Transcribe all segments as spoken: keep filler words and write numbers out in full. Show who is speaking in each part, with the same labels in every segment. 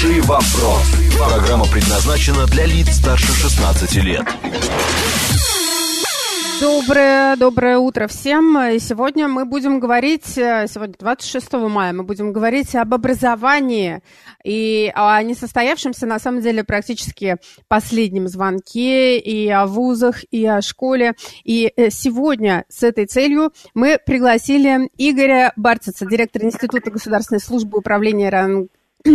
Speaker 1: Хороший вопрос. Программа предназначена для лиц старше шестнадцати лет.
Speaker 2: Доброе, доброе утро всем. Сегодня мы будем говорить, сегодня двадцать шестого мая, мы будем говорить об образовании и о несостоявшемся, на самом деле, практически последнем звонке, и о вузах, и о школе. И сегодня с этой целью мы пригласили Игоря Барцица, директора Института государственной службы управления РАН,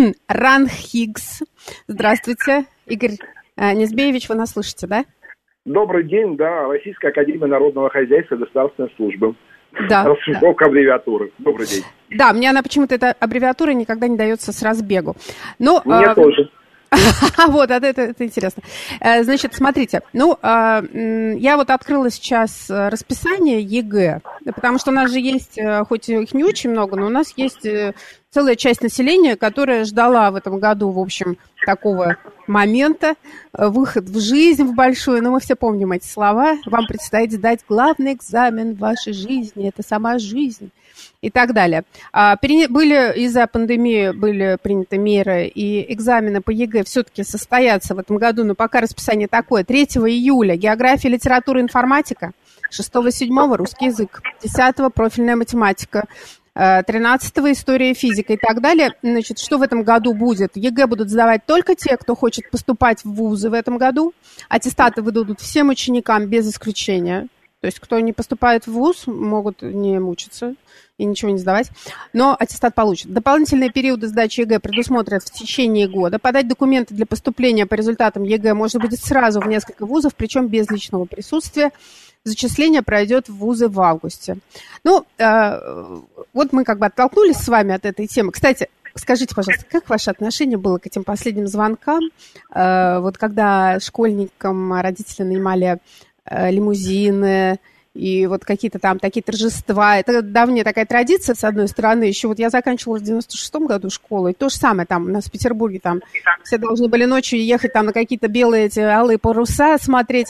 Speaker 2: РАНХИГС. Здравствуйте, Игорь Низбеевич, вы нас слышите, да?
Speaker 3: Добрый день, да, Российская академия народного хозяйства и государственной службы.
Speaker 2: Да.
Speaker 3: Расшифровка да. аббревиатуры. Добрый день.
Speaker 2: Да, мне она почему-то, эта аббревиатура никогда не дается с разбегу. Но,
Speaker 3: мне а... тоже.
Speaker 2: Вот, это, это интересно. Значит, смотрите, ну, я вот открыла сейчас расписание ЕГЭ, потому что у нас же есть, хоть их не очень много, но у нас есть целая часть населения, которая ждала в этом году, в общем, такого момента, выход в жизнь в большую, но мы все помним эти слова. Вам предстоит сдать главный экзамен в вашей жизни, это сама жизнь. И так далее. Были из-за пандемии были приняты меры, и экзамены по ЕГЭ все-таки состоятся в этом году, но пока расписание такое. третьего июля география, литература, информатика, шестого-седьмого русский язык, десятого профильная математика, тринадцатого история, физика и так далее. Значит, что в этом году будет? ЕГЭ будут сдавать только те, кто хочет поступать в вузы в этом году. Аттестаты выдадут всем ученикам без исключения. То есть, кто не поступает в вуз, могут не мучиться и ничего не сдавать, но аттестат получат. Дополнительные периоды сдачи ЕГЭ предусмотрят в течение года. Подать документы для поступления по результатам ЕГЭ можно будет сразу в несколько вузов, причем без личного присутствия. Зачисление пройдет в вузы в августе. Ну, э, вот мы как бы оттолкнулись с вами от этой темы. Кстати, скажите, пожалуйста, как ваше отношение было к этим последним звонкам? Э, вот когда школьникам родители нанимали лимузины, и вот какие-то там такие торжества. Это давняя такая традиция, с одной стороны. Еще вот я заканчивала в девяносто шестом году школу, и то же самое там у нас в Петербурге. Там все должны были ночью ехать там на какие-то белые эти алые паруса смотреть.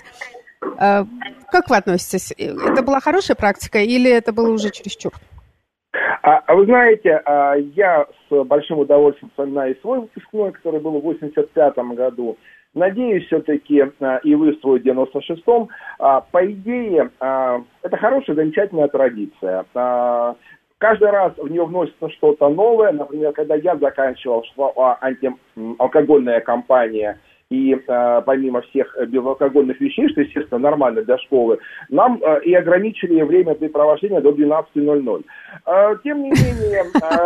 Speaker 2: Как вы относитесь? Это была хорошая практика или это было уже чересчур?
Speaker 3: А, вы знаете, я с большим удовольствием вспоминаю свой выпускной, который был в восемьдесят пятом году. Надеюсь, все-таки и вы в свой девяносто шестом. По идее, это хорошая, замечательная традиция. Каждый раз в нее вносится что-то новое. Например, когда я заканчивал, шла антиалкогольная кампания, и э, помимо всех безалкогольных вещей, что, естественно, нормально для школы, нам э, и ограничили время препровождения до двенадцати ноль-ноль. Э, тем не менее,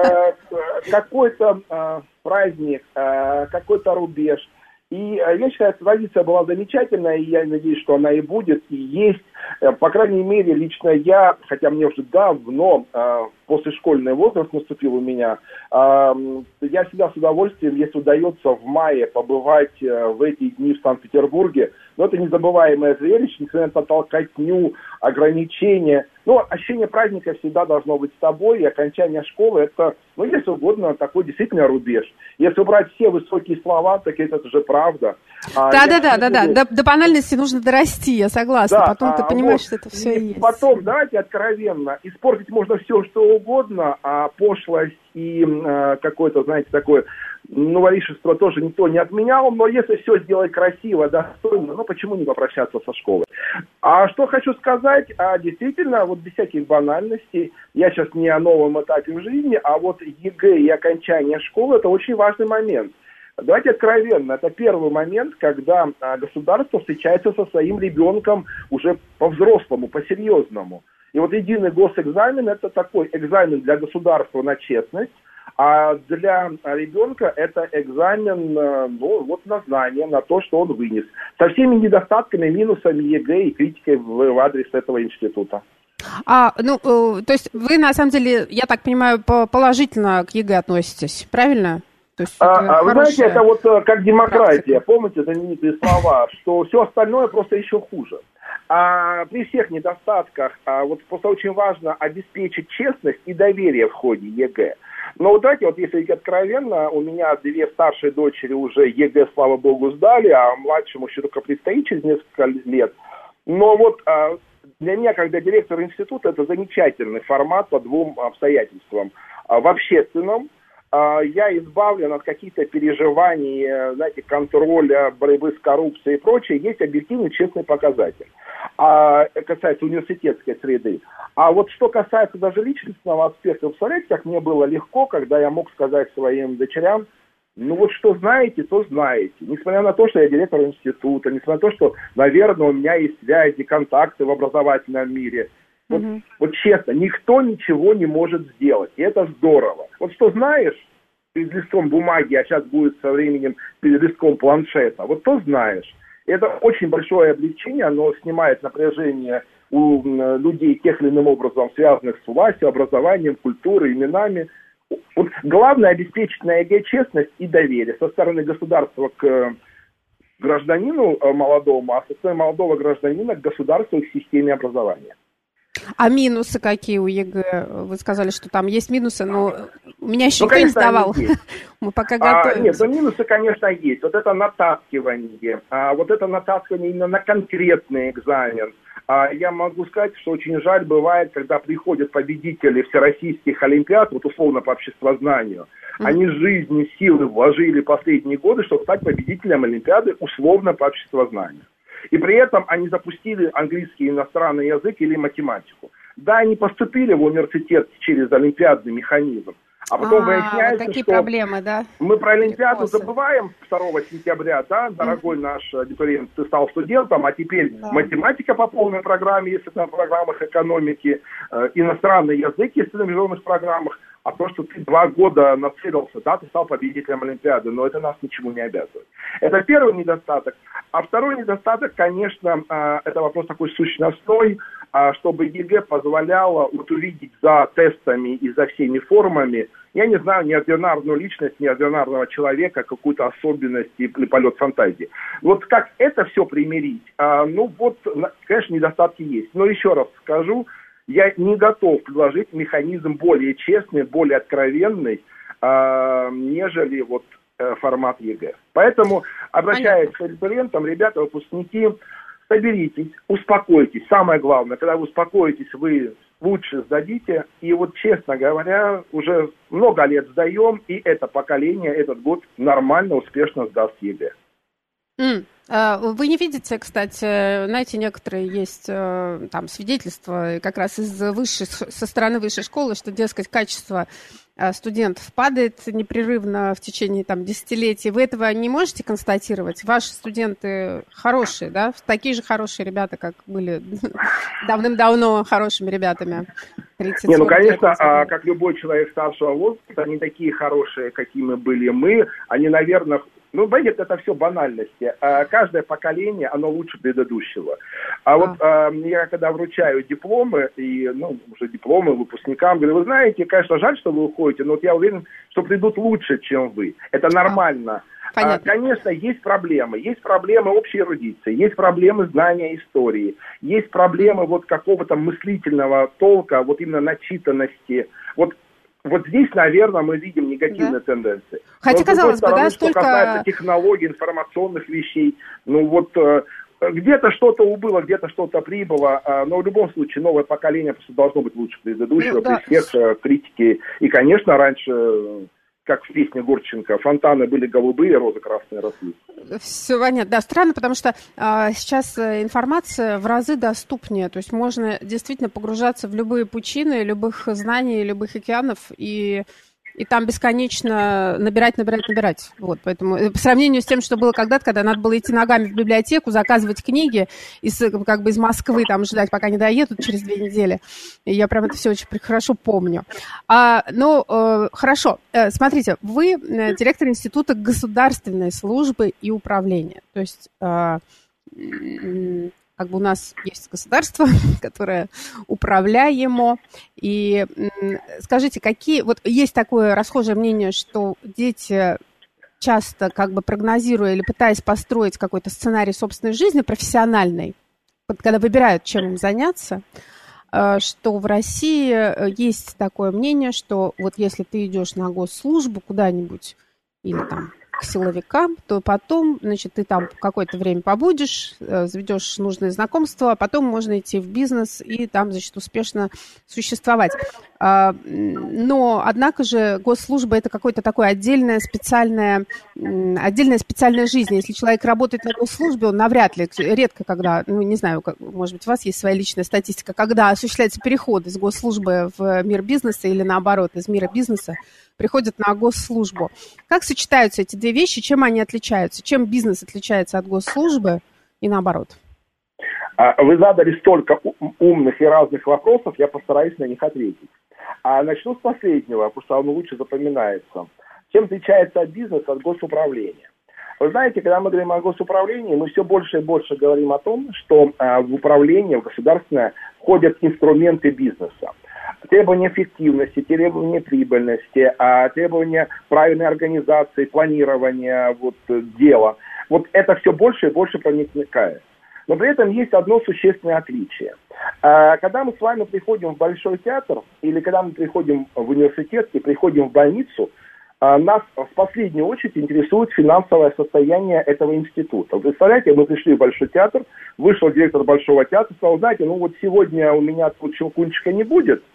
Speaker 3: э, какой-то э, праздник, э, какой-то рубеж. И э, я считаю, традиция была замечательная, и я надеюсь, что она и будет, и есть. Э, по крайней мере, лично я, хотя мне уже давно, э, послешкольный возраст наступил у меня, э, я всегда с удовольствием, если удается в мае побывать э, в эти дни в Санкт-Петербурге. Но это незабываемое зрелище, несмотря на толкотню, ограничения. Но ощущение праздника всегда должно быть с тобой, и окончание школы – это, ну, если угодно, такой действительно рубеж. Если убрать все высокие слова, так это уже правда.
Speaker 2: Да-да-да, да, да. До, до банальности нужно дорасти, я согласна. Да, Потом а, ты понимаешь, вот, что это все и есть.
Speaker 3: Потом, давайте откровенно, испортить можно все, что угодно, а пошлость и э, какое-то, знаете, такое нововишество тоже никто не отменял, но если все сделать красиво, достойно, ну почему не попрощаться со школой? А что хочу сказать, а, действительно, вот без всяких банальностей, я сейчас не о новом этапе в жизни, а вот ЕГЭ и окончание школы – это очень важный момент. Давайте откровенно, это первый момент, когда а, государство встречается со своим ребенком уже по-взрослому, по-серьезному. И вот единый госэкзамен – это такой экзамен для государства на честность, а для ребенка это экзамен, ну, вот на знание, на то, что он вынес. Со всеми недостатками, минусами ЕГЭ и критикой в, в адрес этого института.
Speaker 2: А, ну, то есть вы, на самом деле, я так понимаю, положительно к ЕГЭ относитесь, правильно? То есть
Speaker 3: а, вы знаете, это вот как демократия. Практика. Помните знаменитые слова, что все остальное просто еще хуже. А при всех недостатках, а вот просто очень важно обеспечить честность и доверие в ходе ЕГЭ. Но вот давайте, вот если откровенно, у меня две старшие дочери уже ЕГЭ, слава богу, сдали, а младшему еще только предстоит через несколько лет. Но вот а, для меня, как для директора института, это замечательный формат по двум обстоятельствам. А, в общественном, я избавлен от каких-то переживаний, знаете, контроля, борьбы с коррупцией и прочее. Есть объективный, честный показатель. А касается университетской среды. А вот что касается даже личностного аспекта, представляете, как мне было легко, когда я мог сказать своим дочерям: ну вот что знаете, то знаете. Несмотря на то, что я директор института, несмотря на то, что, наверное, у меня есть связи, контакты в образовательном мире. Вот, mm-hmm. вот честно, никто ничего не может сделать. И это здорово. Вот что знаешь перед листком бумаги, а сейчас будет со временем перед листком планшета, вот то знаешь. Это очень большое облегчение, оно снимает напряжение у людей тех или иным образом, связанных с властью, образованием, культурой, именами. Вот главное обеспечить на ЕГЭ честность и доверие со стороны государства к гражданину молодому, а со стороны молодого гражданина к государству и к системе образования.
Speaker 2: А минусы какие у ЕГЭ? Вы сказали, что там есть минусы, но у меня еще ну, никто не сдавал. Мы пока готовимся.
Speaker 3: А, нет, ну минусы, конечно, есть. Вот это натаскивание, а, вот это натаскивание именно на конкретный экзамен. А, я могу сказать, что очень жаль бывает, когда приходят победители всероссийских олимпиад, вот условно по обществознанию, mm-hmm. они жизни, силы вложили последние годы, чтобы стать победителем олимпиады условно по обществознанию. И при этом они запустили английский иностранный язык или математику. Да, они поступили в университет через олимпиадный механизм, а потом а, выясняется,
Speaker 2: вот
Speaker 3: что
Speaker 2: проблемы, да?
Speaker 3: мы про олимпиаду Вопросы. забываем второго сентября, да, дорогой mm-hmm. наш абитуриент, ты стал студентом, а теперь да. математика по полной программе, если на программах экономики, э, иностранный язык, если на международных программах, а то, что ты два года нацелился, да, ты стал победителем Олимпиады, но это нас ничему не обязывает. Это первый недостаток. А второй недостаток, конечно, это вопрос такой сущностной, чтобы ЕГЭ позволяло вот увидеть за тестами и за всеми формами, я не знаю, неординарную личность, неординарного человека, какую-то особенность или полет фантазии. Вот как это все примирить? Ну вот, конечно, недостатки есть. Но еще раз скажу, я не готов предложить механизм более честный, более откровенный, э, нежели вот э, формат ЕГЭ. Поэтому, обращаясь Понятно. к абитуриентам, ребята, выпускники, соберитесь, успокойтесь. Самое главное, когда вы успокоитесь, вы лучше сдадите. И вот, честно говоря, уже много лет сдаем, и это поколение этот год нормально, успешно сдаст ЕГЭ.
Speaker 2: Mm. Вы не видите, кстати, знаете, некоторые есть там свидетельства как раз из высшей, со стороны высшей школы, что, дескать, качество студентов падает непрерывно в течение там десятилетий. Вы этого не можете констатировать? Ваши студенты хорошие, да? Такие же хорошие ребята, как были давным-давно хорошими ребятами.
Speaker 3: Не, ну, конечно, а, как любой человек старшего возраста, они такие хорошие, какими были мы. Они, наверное... Ну, понимаете, это все банальности. А каждое поколение, оно лучше предыдущего. А, а. вот а, я когда вручаю дипломы, и, ну, уже дипломы выпускникам, говорю, вы знаете, конечно, жаль, что вы уходите, но вот я уверен, что придут лучше, чем вы. Это нормально. А, конечно, есть проблемы. Есть проблемы общей эрудиции, есть проблемы знания истории, есть проблемы вот какого-то мыслительного толка, вот именно начитанности. Вот Вот здесь, наверное, мы видим негативные да. тенденции.
Speaker 2: Хотя, но, казалось бы, да,
Speaker 3: что
Speaker 2: столько...
Speaker 3: касается технологий, информационных вещей, ну вот где-то что-то убыло, где-то что-то прибыло, но в любом случае новое поколение просто должно быть лучше предыдущего, ну, да. при всех критике. И, конечно, раньше... как в песне Гурченко, фонтаны были голубые, розы красные росли.
Speaker 2: Все понятно. Да, странно, потому что а, сейчас информация в разы доступнее. То есть можно действительно погружаться в любые пучины, любых знаний, любых океанов, и, и там бесконечно набирать, набирать, набирать. Вот, поэтому по сравнению с тем, что было когда-то, когда надо было идти ногами в библиотеку, заказывать книги, из, как бы из Москвы там ждать, пока не доедут через две недели. И я прям это все очень хорошо помню. А, ну, э, хорошо. Э, смотрите, вы э, директор Института государственной службы и управления. То есть... Э, э, как бы у нас есть государство, которое управляемо. И скажите, какие... Вот есть такое расхожее мнение, что дети, часто как бы прогнозируя или пытаясь построить какой-то сценарий собственной жизни, профессиональной, когда выбирают, чем им заняться, что в России есть такое мнение, что вот если ты идешь на госслужбу куда-нибудь, или там к силовикам, то потом, значит, ты там какое-то время побудешь, заведешь нужные знакомства, а потом можно идти в бизнес и там, значит, успешно существовать. Но, однако же, госслужба – это какое-то такое отдельная специальная, отдельная специальная жизнь. Если человек работает на госслужбе, он навряд ли, редко когда, ну, не знаю, как, может быть, у вас есть своя личная статистика, когда осуществляется переход из госслужбы в мир бизнеса или, наоборот, из мира бизнеса приходят на госслужбу. Как сочетаются эти две вещи, чем они отличаются? Чем бизнес отличается от госслужбы и наоборот?
Speaker 3: Вы задали столько умных и разных вопросов, я постараюсь на них ответить. А начну с последнего, потому что он лучше запоминается. Чем отличается от бизнеса от госуправления? Вы знаете, когда мы говорим о госуправлении, мы все больше и больше говорим о том, что а, в управление, в государственное входят инструменты бизнеса. Требования эффективности, требования прибыльности, а, требования правильной организации, планирования вот, дела. Вот это все больше и больше проникает. Но при этом есть одно существенное отличие. Когда мы с вами приходим в Большой театр, или когда мы приходим в университет и приходим в больницу, нас в последнюю очередь интересует финансовое состояние этого института. Вы представляете, мы пришли в Большой театр, вышел директор Большого театра, сказал, знаете, ну вот сегодня у меня тут щелкунчика не будет,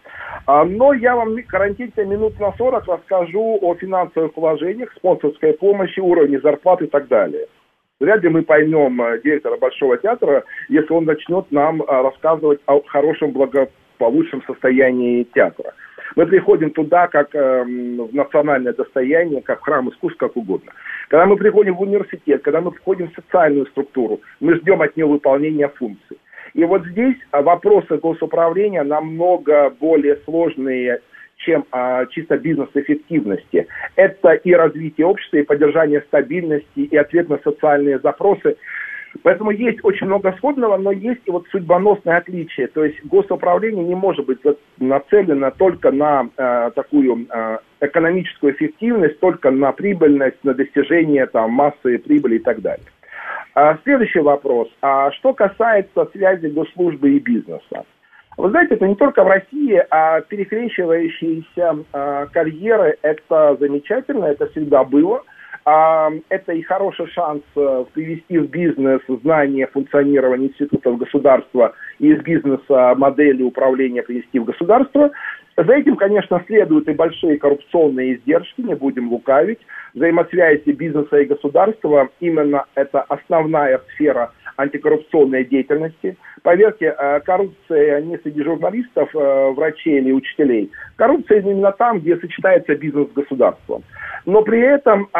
Speaker 3: но я вам гарантирую минут на сорок расскажу о финансовых вложениях, спонсорской помощи, уровне зарплаты и так далее. Вряд ли мы поймем директора Большого театра, если он начнет нам рассказывать о хорошем, благополучном состоянии театра. Мы приходим туда как э, в национальное достояние, как в храм искусств, как угодно. Когда мы приходим в университет, когда мы входим в социальную структуру, мы ждем от нее выполнения функций. И вот здесь вопросы госуправления намного более сложные, чем а, чисто бизнес-эффективности. Это и развитие общества, и поддержание стабильности, и ответ на социальные запросы. Поэтому есть очень много сходного, но есть и вот судьбоносное отличие. То есть госуправление не может быть нацелено только на э, такую э, экономическую эффективность, только на прибыльность, на достижение там, массы прибыли и так далее. А, следующий вопрос. А что касается связи госслужбы и бизнеса? Вы знаете, это не только в России, а перекрещивающиеся э, карьеры – это замечательно, это всегда было. Э, это и хороший шанс э, привести в бизнес знания функционирования институтов государства и из бизнеса модели управления привести в государство. За этим, конечно, следуют и большие коррупционные издержки, не будем лукавить. Взаимосвязи бизнеса и государства – именно это основная сфера антикоррупционной деятельности. Поверьте, коррупция не среди журналистов, врачей или учителей. Коррупция именно там, где сочетается бизнес с государством. Но при этом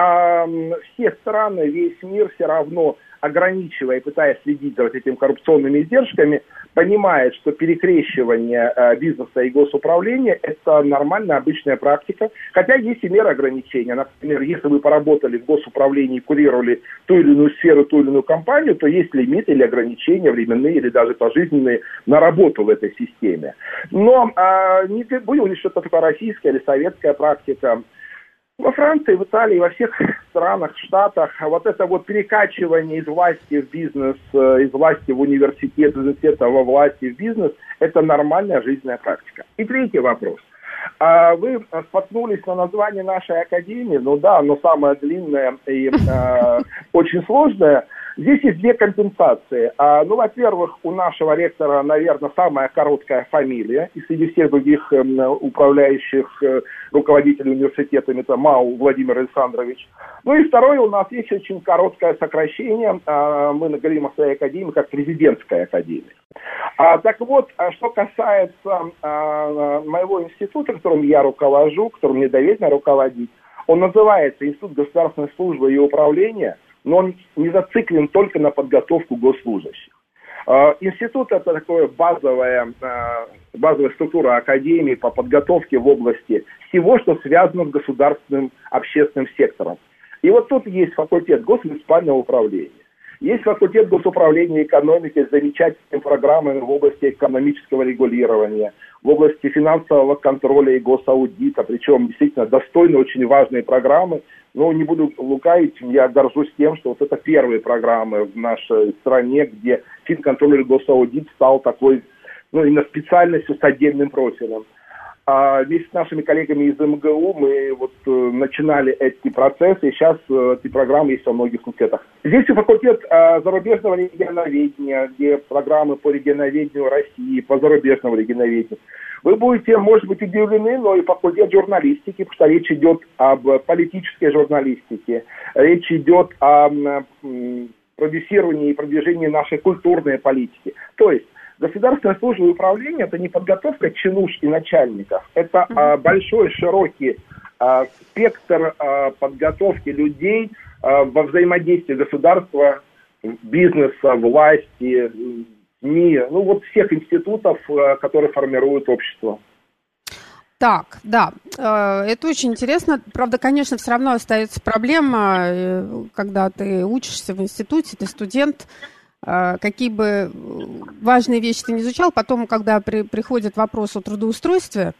Speaker 3: все страны, весь мир все равно, ограничивая и пытаясь следить за вот этими коррупционными издержками, понимает, что перекрещивание э, бизнеса и госуправления – это нормальная, обычная практика. Хотя есть и меры ограничения. Например, если вы поработали в госуправлении, курировали ту или иную сферу, ту или иную компанию, то есть лимиты или ограничения временные или даже пожизненные на работу в этой системе. Но э, не будем ли что-то такое российская или советская практика. Во Франции, в Италии, во всех странах, штатах вот это вот перекачивание из власти в бизнес, из власти в университет, из университета во власти в бизнес – это нормальная жизненная практика. И третий вопрос. Вы споткнулись на название нашей академии, ну да, оно самое длинное и э, очень сложное. Здесь есть две компенсации. А, ну, во-первых, у нашего ректора, наверное, самая короткая фамилия. И среди всех других э, управляющих э, руководителей университетами это Мау Владимир Александрович. Ну и второе, у нас есть очень короткое сокращение. А, мы говорим о своей академии как президентская академия. А, так вот, что касается а, моего института, которым я руковожу, которым мне доверено руководить, он называется Институт государственной службы и управления, но он не зациклен только на подготовку госслужащих. Институт – это такая базовая, базовая структура академии по подготовке в области всего, что связано с государственным общественным сектором. И вот тут есть факультет госмуниципального управления, есть факультет госуправления экономики с замечательными программами в области экономического регулирования, в области финансового контроля и госаудита, причем действительно достойные, очень важные программы. Но не буду лукавить, я горжусь тем, что вот это первые программы в нашей стране, где финконтроль и госаудит стал такой, ну, именно специальностью с отдельным профилем. А вместе с нашими коллегами из эм гэ у мы вот э, начинали эти процессы, и сейчас э, эти программы есть во многих факультетах. Здесь и факультет э, зарубежного регионоведения, где программы по регионоведению России, по зарубежному регионоведению. Вы будете, может быть, удивлены, но и факультет журналистики, потому что речь идет об политической журналистике, речь идет о э, продюсировании и продвижении нашей культурной политики. То есть государственная служба и управление – это не подготовка чинуш и начальников, это а, большой, широкий а, спектр а, подготовки людей а, во взаимодействии государства, бизнеса, власти, СМИ, ну вот всех институтов, а, которые формируют общество.
Speaker 2: Так, да, это очень интересно. Правда, конечно, все равно остается проблема, когда ты учишься в институте, ты студент, какие бы важные вещи ты не изучал, потом, когда при, приходит вопрос о трудоустройстве,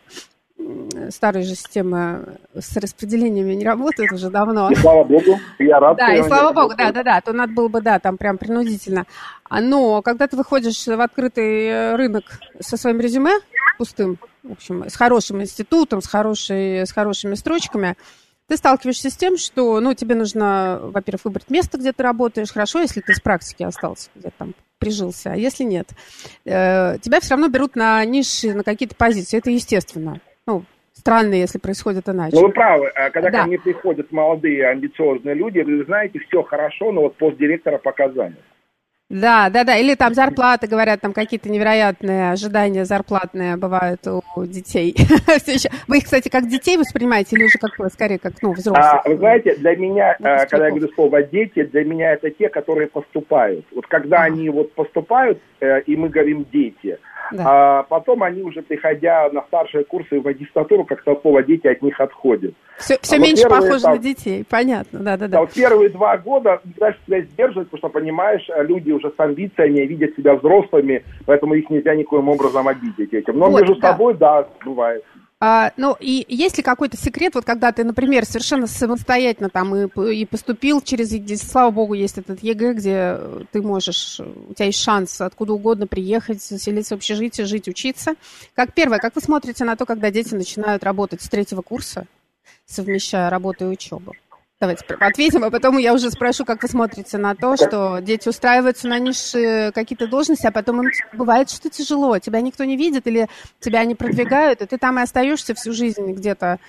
Speaker 2: старая же система с распределениями не работает уже давно.
Speaker 3: И слава богу, я рад.
Speaker 2: Да, и слава богу, да, да, да, то надо было бы, да, там прям принудительно. Но когда ты выходишь в открытый рынок со своим резюме пустым, в общем, с хорошим институтом, с, хорошей, с хорошими строчками, ты сталкиваешься с тем, что, ну, тебе нужно, во-первых, выбрать место, где ты работаешь. Хорошо, если ты с практики остался, где-то там прижился. А если нет, э, тебя все равно берут на ниши, на какие-то позиции. Это естественно. Ну, странно, если происходит иначе.
Speaker 3: Ну, вы правы. Когда
Speaker 2: да.
Speaker 3: ко мне приходят молодые, амбициозные люди, вы знаете, все хорошо, но вот постдиректора пока занят.
Speaker 2: Да, да, да. Или там зарплаты, говорят, там какие-то невероятные ожидания зарплатные бывают у детей. Вы их, кстати, как детей воспринимаете или уже как, скорее, как, ну, взрослых?
Speaker 3: А, вы знаете, для меня, а, когда я говорю слово «дети», для меня это те, которые поступают. Вот когда а. они вот поступают, э, и мы говорим «дети», да. а потом они уже, приходя на старшие курсы в магистратуру, как толково дети от них отходят.
Speaker 2: Все, все а меньше вот похоже там, на детей, понятно, да-да-да.
Speaker 3: Да, вот первые два года дальше себя сдерживать, потому что, понимаешь, люди уже с амбициями видят себя взрослыми, поэтому их нельзя никоим образом обидеть этим. Но вот, между да. собой, да, бывает.
Speaker 2: А, ну, и есть ли какой-то секрет, вот когда ты, например, совершенно самостоятельно там и, и поступил через, слава богу, есть этот ЕГЭ, где ты можешь, у тебя есть шанс откуда угодно приехать, заселиться в общежитие, жить, учиться. Как первое, как вы смотрите на то, когда дети начинают работать с третьего курса, совмещая работу и учебу? Давайте ответим, а потом я уже спрошу, как вы смотрите на то, что дети устраиваются на низшие какие-то должности, а потом им бывает, что тяжело, тебя никто не видит или тебя не продвигают, и ты там и остаешься всю жизнь где-то.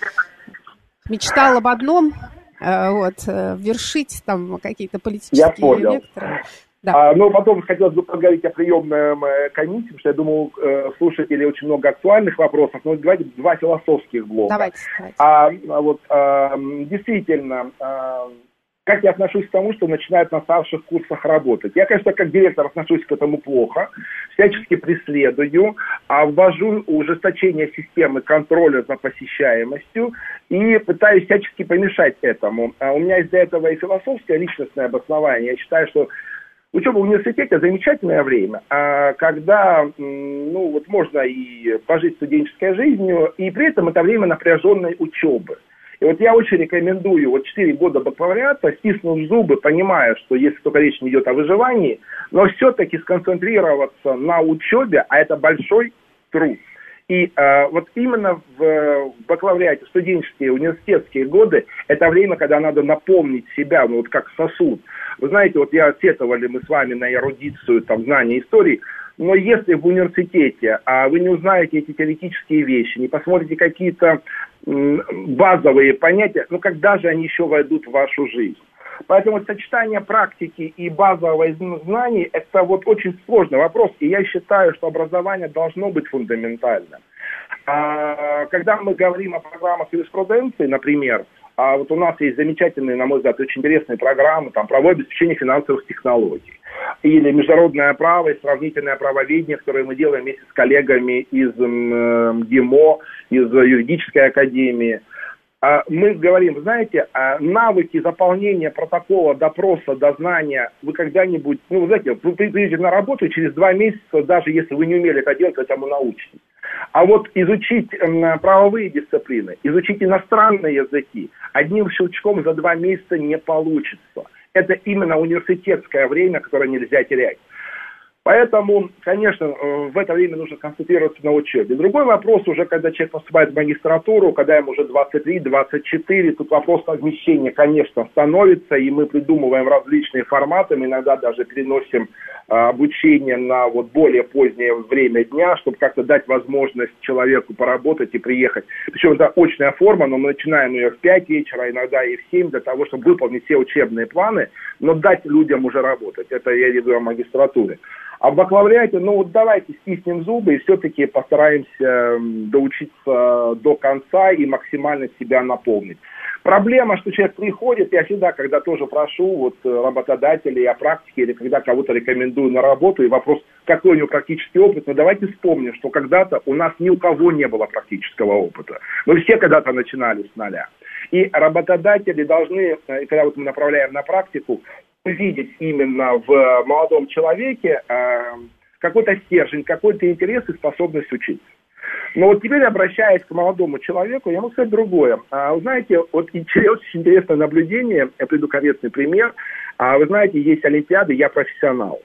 Speaker 2: Мечтал об одном, вот, вершить там какие-то политические векторы.
Speaker 3: Да. А, но потом хотелось бы поговорить о приемном комиссии, потому что я думаю, э, слушатели очень много актуальных вопросов, но давайте два философских блока.
Speaker 2: Давайте, давайте.
Speaker 3: А, а вот а, действительно, а, как я отношусь к тому, что начинают на старших курсах работать? Я, конечно, как директор отношусь к этому плохо, всячески преследую, а ввожу ужесточение системы контроля за посещаемостью и пытаюсь всячески помешать этому. А у меня есть для этого и философское, личностное обоснование. Я считаю, что учеба в университете – замечательное время, когда, ну, вот можно и пожить студенческой жизнью, и при этом это время напряженной учебы. И вот я очень рекомендую вот четыре года бакалавриата, стиснув зубы, понимая, что если только речь не идет о выживании, но все-таки сконцентрироваться на учебе, а это большой труд. И э, вот именно в, в бакалавриате, студенческие, университетские годы, это время, когда надо наполнить себя, ну вот как сосуд. Вы знаете, вот я сетовали мы с вами на эрудицию, там, знания истории, но если в университете а вы не узнаете эти теоретические вещи, не посмотрите какие-то м, базовые понятия, ну когда же они еще войдут в вашу жизнь? Поэтому сочетание практики и базового знаний – это вот очень сложный вопрос, и я считаю, что образование должно быть фундаментальным. А, когда мы говорим о программах юриспруденции, например, а вот у нас есть замечательные, на мой взгляд, очень интересные программы, там, правовое обеспечение финансовых технологий, или международное право и сравнительное правоведение, которое мы делаем вместе с коллегами из э, ГИМО, из юридической академии. Мы говорим, знаете, навыки заполнения протокола, допроса, дознания, вы когда-нибудь, ну, вы знаете, вы придете на работу, и через два месяца, даже если вы не умели это делать, вы этому научитесь. А вот изучить правовые дисциплины, изучить иностранные языки одним щелчком за два месяца не получится. Это именно университетское время, которое нельзя терять. Поэтому, конечно, в это время нужно концентрироваться на учебе. Другой вопрос уже, когда человек поступает в магистратуру, когда ему уже двадцать три двадцать четыре, тут вопрос совмещения, конечно, становится, и мы придумываем различные форматы, мы иногда даже переносим а, обучение на вот более позднее время дня, чтобы как-то дать возможность человеку поработать и приехать. Причем это очная форма, но мы начинаем ее в пять вечера, иногда и в семь, для того, чтобы выполнить все учебные планы, но дать людям уже работать. Это я веду о магистратуре. А в бакалавриате, ну вот давайте стиснем зубы и все-таки постараемся доучиться до конца и максимально себя наполнить. Проблема, что человек приходит, я всегда, когда тоже прошу вот работодателей о практике или когда кого-то рекомендую на работу, и вопрос, какой у него практический опыт, но давайте вспомним, что когда-то у нас ни у кого не было практического опыта. Мы все когда-то начинали с нуля. И работодатели должны, когда вот мы направляем на практику, увидеть именно в молодом человеке э, какой-то стержень, какой-то интерес и способность учиться. Но вот теперь, обращаясь к молодому человеку, я могу сказать другое. А, вы знаете, вот очень интересное наблюдение, я приду конкретный пример. А, вы знаете, есть олимпиады «Я профессионал».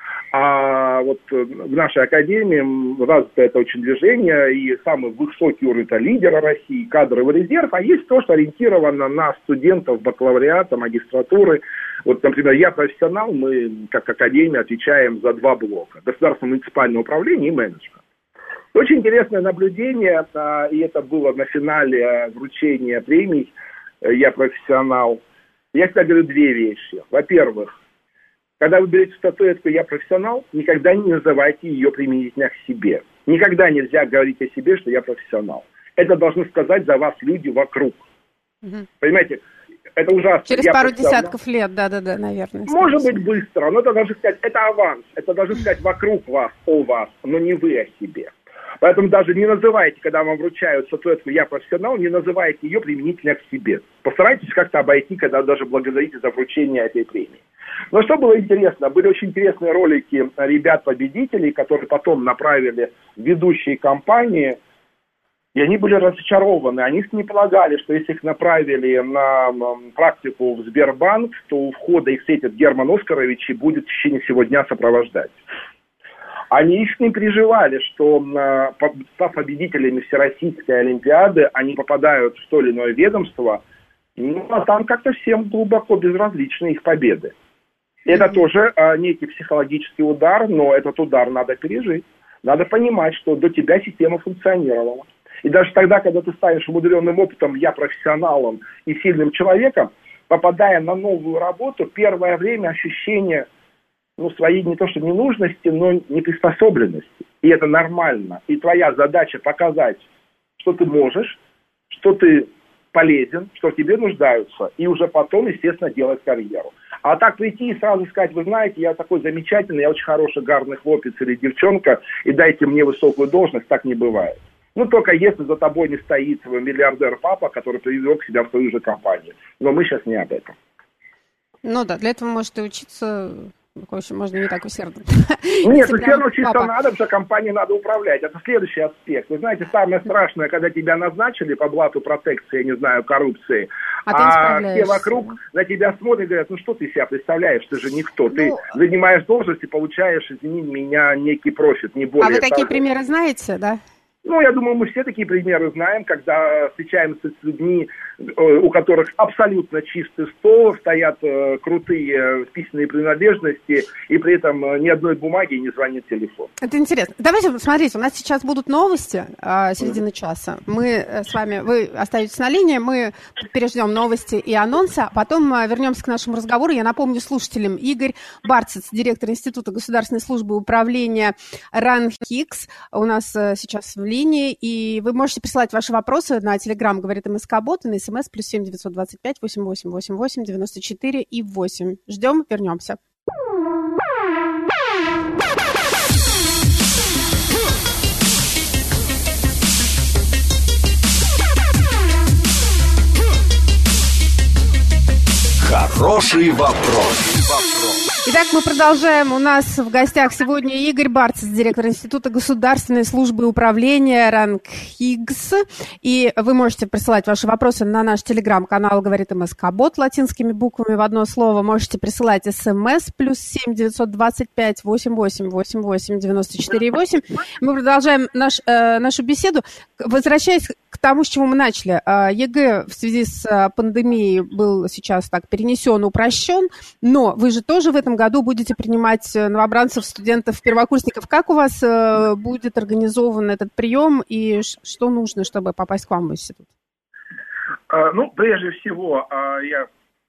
Speaker 3: А вот в нашей академии развито это очень движение, и самый высокий уровень это лидера России, кадровый резерв, а есть то, что ориентировано на студентов бакалавриата, магистратуры. Вот, например, «Я профессионал», мы, как академия, отвечаем за два блока: государственное муниципальное управление и менеджмент. Очень интересное наблюдение, и это было на финале вручения премий «Я профессионал». Я всегда говорю две вещи. Во-первых, когда вы берете статуэтку «Я профессионал», никогда не называйте ее применительно к себе. Никогда нельзя говорить о себе, что я профессионал. Это должны сказать за вас люди вокруг. Угу. Понимаете, это ужасно.
Speaker 2: Через я пару десятков лет, да-да-да, наверное.
Speaker 3: Может быть, быстро, но это должны сказать, это аванс. Это должны сказать вокруг вас, о вас, но не вы о себе. Поэтому даже не называйте, когда вам вручают статуэтку «Я профессионал», не называйте ее применительно к себе. Постарайтесь как-то обойти, когда даже благодарите за вручение этой премии. Но что было интересно, были очень интересные ролики ребят-победителей, которые потом направили в ведущие компании, и они были разочарованы. Они не полагали, что если их направили на практику в Сбербанк, то у входа их встретит Герман Оскарович и будет в течение всего дня сопровождать. Они искренне переживали, что, став победителями Всероссийской Олимпиады, они попадают в то или иное ведомство, ну, а там как-то всем глубоко безразличны их победы. Это тоже а, некий психологический удар, но этот удар надо пережить. Надо понимать, что до тебя система функционировала. И даже тогда, когда ты станешь умудренным опытом, я профессионалом и сильным человеком, попадая на новую работу, первое время ощущение ну, своей не то что ненужности, но неприспособленности. И это нормально. И твоя задача показать, что ты можешь, что ты полезен, что в тебе нуждаются, и уже потом, естественно, делать карьеру. А так прийти и сразу сказать, вы знаете, я такой замечательный, я очень хороший гарный хлопец или девчонка, и дайте мне высокую должность, так не бывает. Ну, только если за тобой не стоит свой миллиардер папа, который привлек себя в свою же компанию. Но мы сейчас не об этом.
Speaker 2: Ну да, для этого может и учиться... В общем, можно не так усердно.
Speaker 3: Нет, усердно учиться надо, потому что компанией надо управлять. Это следующий аспект. Вы знаете, самое страшное, когда тебя назначили по блату протекции, я не знаю, коррупции, а, а все вокруг на тебя смотрят и говорят, ну что ты себя представляешь, ты же никто. Ну, ты занимаешь должность и получаешь, извини меня, некий профит, не более.
Speaker 2: А вы такие
Speaker 3: того.
Speaker 2: примеры знаете, да?
Speaker 3: Ну, я думаю, мы все такие примеры знаем, когда встречаемся с людьми, у которых абсолютно чистый стол, стоят э, крутые письменные принадлежности, и при этом ни одной бумаги не звонит телефон.
Speaker 2: Это интересно. Давайте, смотрите, у нас сейчас будут новости э, середины mm-hmm. часа. Мы с вами, вы остаетесь на линии, мы переждем новости и анонсы, а потом э, вернемся к нашему разговору. Я напомню слушателям, Игорь Барцец, директор Института государственной службы управления РАНХИКС, у нас э, сейчас в линии, и вы можете присылать ваши вопросы на Telegram, говорит МСК-бот, и на смс плюс семь девятьсот двадцать пять восемь восемь восемь восемь девяносто четыре и восемь. Ждем, вернемся.
Speaker 1: Хороший вопрос.
Speaker 2: Итак, мы продолжаем. У нас в гостях сегодня Игорь Барцис, директор Института государственной службы управления РАНКХИГС. И вы можете присылать ваши вопросы на наш телеграм-канал «Говорит МСК-бот» латинскими буквами в одно слово. Можете присылать смс плюс семь девятьсот двадцать пять восемьдесят восемь восемьдесят восемь девяносто четыре восемь. Мы продолжаем наш, э, нашу беседу. Возвращаясь к тому, с чего мы начали. ЕГЭ в связи с пандемией был сейчас так перенесен, упрощен, но вы же тоже в этом году будете принимать новобранцев, студентов, первокурсников. Как у вас будет организован этот прием и что нужно, чтобы попасть к вам в институт?
Speaker 3: Ну, прежде всего, я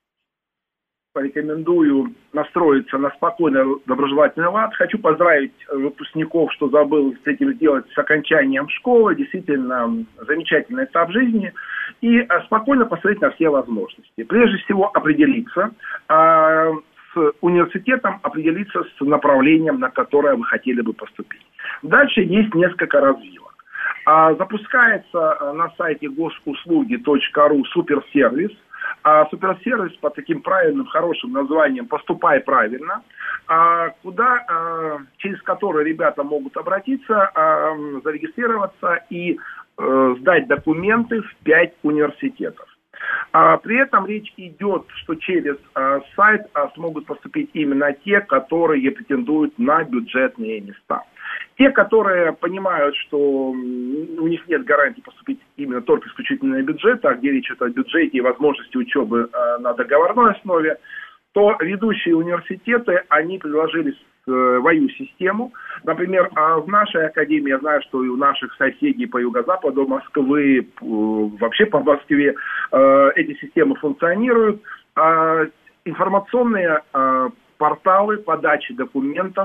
Speaker 3: порекомендую настроиться на спокойный, доброжелательный лад. Хочу поздравить выпускников, что забыл с этим сделать, с окончанием школы. Действительно, замечательный этап жизни. И спокойно посмотреть на все возможности. Прежде всего, определиться а, с университетом, определиться с направлением, на которое вы хотели бы поступить. Дальше есть несколько развилок. А, запускается на сайте госуслуги точка ру суперсервис. А суперсервис под таким правильным, хорошим названием «Поступай правильно», а, куда, а, через который ребята могут обратиться, а, зарегистрироваться и а, сдать документы в пять университетов. А, при этом речь идет, что через а, сайт а, смогут поступить именно те, которые претендуют на бюджетные места. Те, которые понимают, что у них нет гарантии поступить именно только исключительно на бюджет, а где речь идет о бюджете и возможности учебы э, на договорной основе, то ведущие университеты, они предложили свою систему. Например, в нашей академии, я знаю, что и у наших соседей по юго-западу Москвы, вообще по Москве, э, эти системы функционируют. Э, информационные э, порталы подачи документов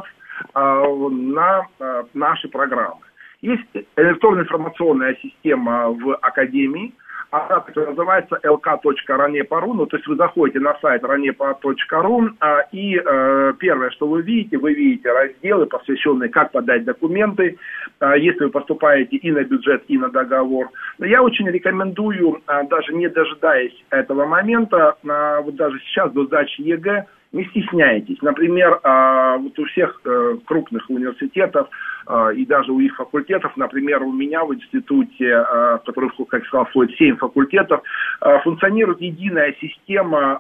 Speaker 3: на наши программы. Есть электронная информационная система в академии, она называется эл ка точка ранепа точка ру, ну, то есть вы заходите на сайт ранепа точка ру, и э, первое, что вы видите, вы видите разделы, посвященные как подать документы, э, если вы поступаете и на бюджет, и на договор. Но я очень рекомендую, э, даже не дожидаясь этого момента, э, вот даже сейчас до сдачи ЕГЭ, не стесняйтесь. Например, вот у всех крупных университетов и даже у их факультетов, например, у меня в институте, в котором, как я сказал, входит семь факультетов, функционирует единая система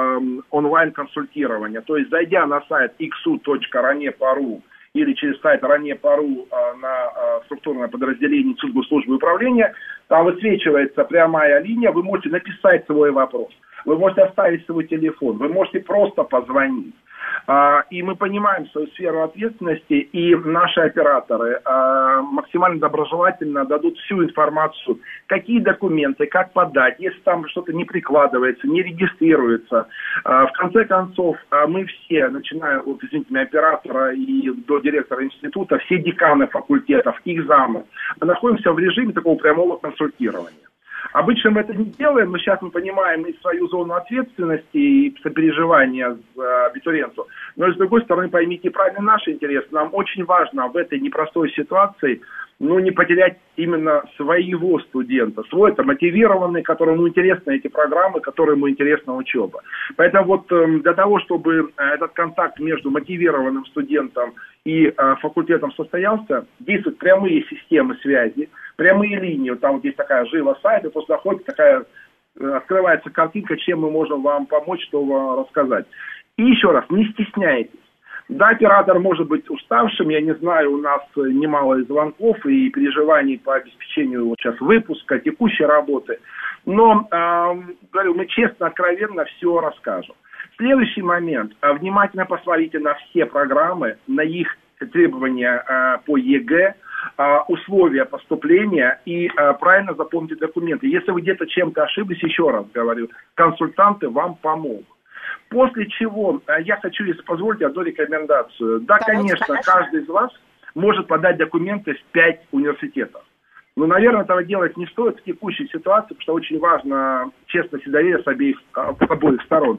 Speaker 3: онлайн-консультирования. То есть, зайдя на сайт икс ю точка ранепа точка ру или через сайт ранепа точка ру на структурное подразделение Института госслужбы управления, там высвечивается прямая линия, вы можете написать свой вопрос. Вы можете оставить свой телефон, вы можете просто позвонить. А, и мы понимаем свою сферу ответственности, и наши операторы а, максимально доброжелательно дадут всю информацию, какие документы, как подать, если там что-то не прикладывается, не регистрируется. А, в конце концов, а, мы все, начиная от, извините меня, оператора и до директора института, все деканы факультетов, их замы, мы находимся в режиме такого прямого консультирования. Обычно мы это не делаем, но сейчас мы понимаем и свою зону ответственности, и сопереживания за абитуриенту. Но, с другой стороны, поймите правильно наш интерес. Нам очень важно в этой непростой ситуации, ну, не потерять именно своего студента. Свой это мотивированный, которому интересны эти программы, которому интересна учеба. Поэтому вот для того, чтобы этот контакт между мотивированным студентом и э, факультетом состоялся, действуют прямые системы связи, прямые линии. Вот там вот есть такая жила сайта, просто заходит такая, э, открывается картинка, чем мы можем вам помочь, что вам рассказать. И еще раз, не стесняйтесь. Да, оператор может быть уставшим, я не знаю, у нас немало звонков и переживаний по обеспечению вот сейчас выпуска, текущей работы. Но, э, говорю, мы честно, откровенно все расскажем. Следующий момент. Внимательно посмотрите на все программы, на их требования э, по ЕГЭ, э, условия поступления и э, правильно запомните документы. Если вы где-то чем-то ошиблись, еще раз говорю, консультанты вам помогут. После чего э, я хочу, если позволите, одну рекомендацию. Да, конечно, каждый из вас может подать документы в пять университетов. Но, наверное, этого делать не стоит в текущей ситуации, потому что очень важно честность и доверие с обеих, с обоих сторон.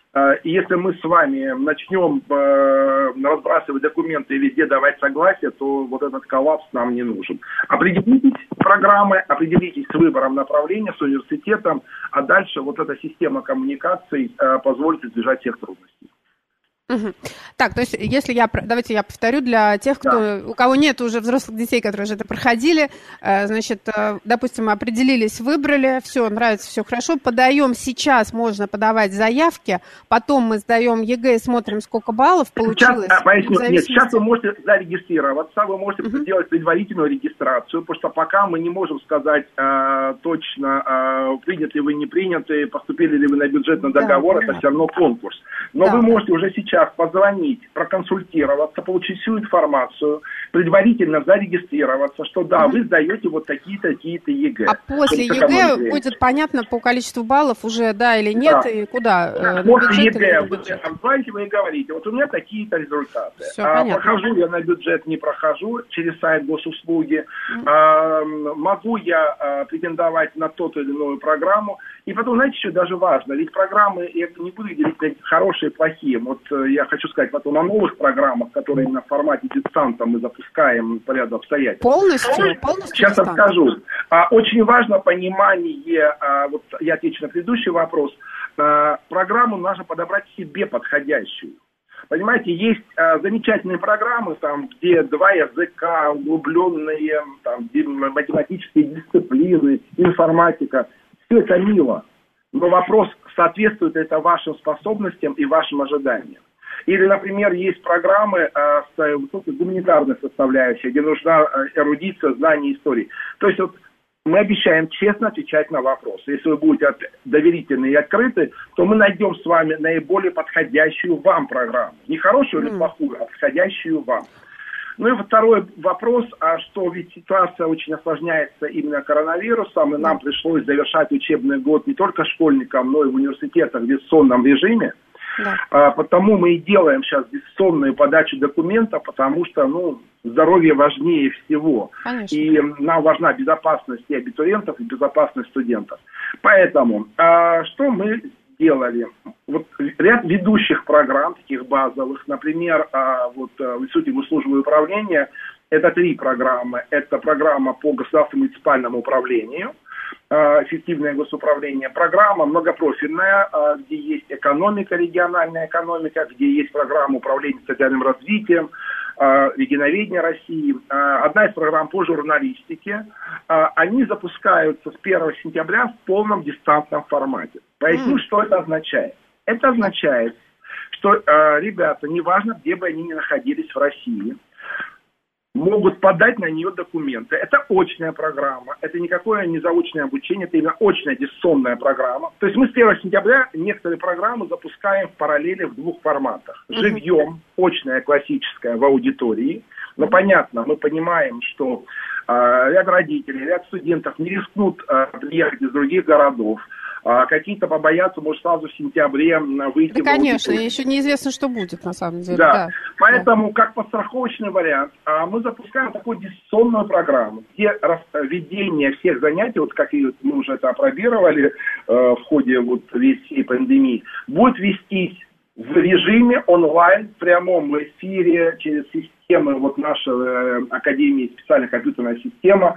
Speaker 3: И если мы с вами начнем э, разбрасывать документы и везде давать согласие, то вот этот коллапс нам не нужен. Определитесь с программой, определитесь с выбором направления, с университетом, а дальше вот эта система коммуникаций э, позволит избежать всех трудностей.
Speaker 2: Угу. Так, то есть, если я, давайте я повторю для тех, кто, да. у кого нет уже взрослых детей, которые уже это проходили, значит, допустим, определились, выбрали, все, нравится, все хорошо, подаем сейчас, можно подавать заявки, потом мы сдаем ЕГЭ и смотрим, сколько баллов получилось.
Speaker 3: Сейчас, поясню, нет, сейчас вы можете зарегистрироваться, вы можете угу. сделать предварительную регистрацию, потому что пока мы не можем сказать э, точно, э, приняты вы, не приняты, поступили ли вы на бюджетный договор, да, это все равно конкурс. Но да. вы можете уже сейчас позвонить, проконсультироваться, получить всю информацию, предварительно зарегистрироваться, что да, вы сдаете вот такие-то, такие-то ЕГЭ.
Speaker 2: А после ЕГЭ будет понятно по количеству баллов уже да или нет, да. и куда?
Speaker 3: Да. После ЕГЭ вы звоните, вы и говорите, вот у меня такие-то результаты.
Speaker 2: Все,
Speaker 3: а, прохожу я на бюджет, не прохожу через сайт госуслуги, mm-hmm. а, могу я а, претендовать на ту или иную программу. И потом, знаете, что даже важно, ведь программы, я не буду делить на хорошие и плохие. Вот я хочу сказать потом о новых программах, которые на формате дистанта мы запускаем по ряду обстоятельств.
Speaker 2: Полностью? Полностью
Speaker 3: Сейчас дистант. Расскажу. А, очень важно понимание, а, вот я отвечу на предыдущий вопрос, а, программу нужно подобрать себе подходящую. Понимаете, есть а, замечательные программы, там, где два языка, углубленные, там, математические дисциплины, информатика. Все это мило. Но вопрос, соответствует это вашим способностям и вашим ожиданиям. Или, например, есть программы э, с высокой гуманитарной составляющей, где нужна эрудиция, знание истории. То есть вот мы обещаем честно отвечать на вопросы. Если вы будете доверительны и открыты, то мы найдем с вами наиболее подходящую вам программу. Не хорошую или плохую, а подходящую вам. Ну и второй вопрос, а что ведь ситуация очень осложняется именно коронавирусом, и нам пришлось завершать учебный год не только школьникам, но и в университетах в дистанционном режиме. Да. А, потому мы и делаем сейчас дистанционную подачу документов, потому что, ну, здоровье важнее всего. Конечно. И нам важна безопасность и абитуриентов, и безопасность студентов. Поэтому, а, что мы делали? Вот ряд ведущих программ, таких базовых, например, а, вот в Институте госслужбы и управления, это три программы. Это программа по государственному муниципальному управлению, эффективное госуправление, программа многопрофильная, где есть экономика, региональная экономика, где есть программа управления социальным развитием, регионоведения России, одна из программ по журналистике. Они запускаются с первого сентября в полном дистантном формате. Поясню, mm. что это означает. Это означает, что ребята, неважно, где бы они ни находились в России, могут подать на нее документы. Это очная программа, это никакое не заочное обучение, это именно очная дистанционная программа. То есть мы с первого сентября некоторые программы запускаем в параллели в двух форматах. Живьем, очная, классическая в аудитории. Но понятно, мы понимаем, что э, ряд родителей, ряд студентов не рискнут э, приехать из других городов. А какие-то побоятся, может, сразу в сентябре выйти.
Speaker 2: Да, конечно, еще неизвестно, что будет, на самом деле.
Speaker 3: Да,
Speaker 2: да.
Speaker 3: Поэтому, да. как подстраховочный вариант, мы запускаем такую дистанционную программу, где ведение всех занятий, вот как и мы уже это опробировали в ходе вот всей пандемии, будет вестись в режиме онлайн, в прямом эфире, через системы вот нашей Академии специальная компьютерная система,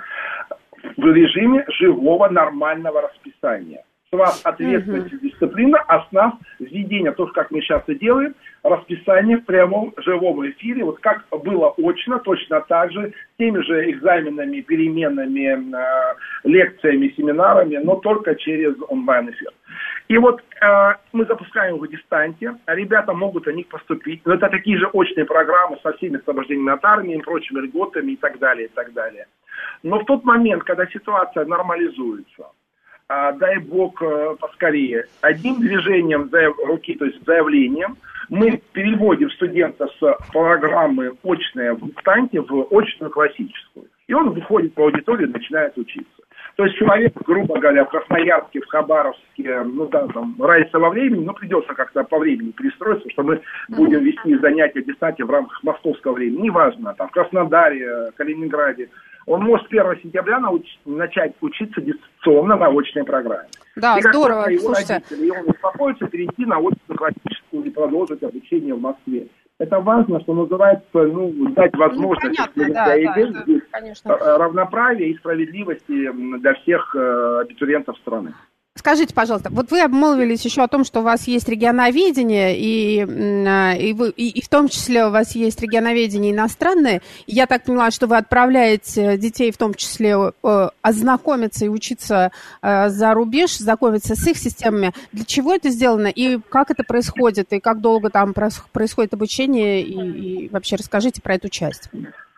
Speaker 3: в режиме живого нормального расписания. С вас ответственность и дисциплина, а с нас введение, то, как мы сейчас и делаем, расписание в прямом живом эфире, вот как было очно, точно так же, с теми же экзаменами, переменами, э, лекциями, семинарами, но только через онлайн-эфир. И вот э, мы запускаем его в дистанте, ребята могут о них поступить, но это такие же очные программы со всеми освобождениями от армии, прочими льготами и так далее, и так далее. Но в тот момент, когда ситуация нормализуется, а, дай бог поскорее, одним движением руки, то есть заявлением, мы переводим студента с программы очная в дистанте в очную классическую. И он выходит по аудитории и начинает учиться. То есть человек, грубо говоря, в Красноярске, в Хабаровске, ну да, там, разница во времени, но придется как-то по времени перестроиться, что мы будем вести занятия в дистанте в рамках московского времени. Неважно, там, в Краснодаре, Калининграде. Он может с первого сентября науч- начать учиться дистанционно на очной программе.
Speaker 2: Да,
Speaker 3: и
Speaker 2: здорово,
Speaker 3: как его
Speaker 2: слушайте.
Speaker 3: родители, и он успокоится перейти на очную классическую и продолжить обучение в Москве. Это важно, что называется, ну, дать возможность
Speaker 2: ну, понятно, да, да, это,
Speaker 3: равноправия и справедливости для всех э, абитуриентов страны.
Speaker 2: Скажите, пожалуйста, вот вы обмолвились еще о том, что у вас есть регионоведение, и, и, вы, и, и в том числе у вас есть регионоведение иностранное. Я так поняла, что вы отправляете детей в том числе ознакомиться и учиться за рубеж, знакомиться с их системами. Для чего это сделано, и как это происходит, и как долго там происходит обучение, и, и вообще расскажите про эту часть.